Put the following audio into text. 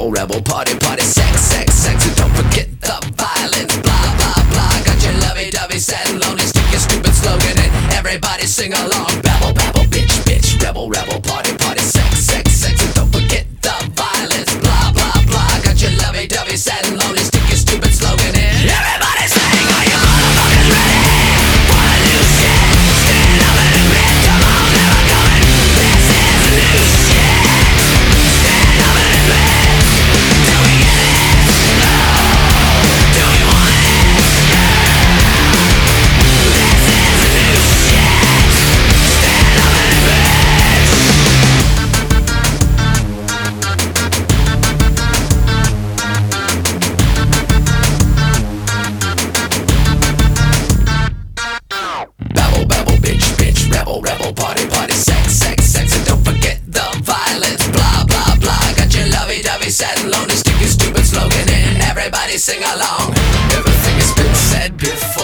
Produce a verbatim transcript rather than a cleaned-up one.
rebel, rebel, party, party, sex, sex, sex, and don't forget the violence, blah, blah, blah. Got your lovey-dovey, sad and lonely, stick your stupid slogan and everybody sing along. Babble, babble, bitch, bitch, rebel, rebel, party, party, sex, sex, sex, and don't forget the violence, blah, blah, blah. Got your lovey-dovey, sad and lonely, stick your stupid slogan in everybody sing, are you motherfuckers ready for the new shit? Stand up and admit, come on, never coming, this is the new shit. Stand up and admit, do we get it? No, do we want it? This is the new shit. Stand up and admit. Babble, babble, bitch, bitch, rebel, rebel, party, party, sex, sex, sex, and don't forget the violence, blah, blah, blah. Got your lovey-dovey, sad and lonely, stick your stupid slogan in, everybody sing along. Everything has been said before.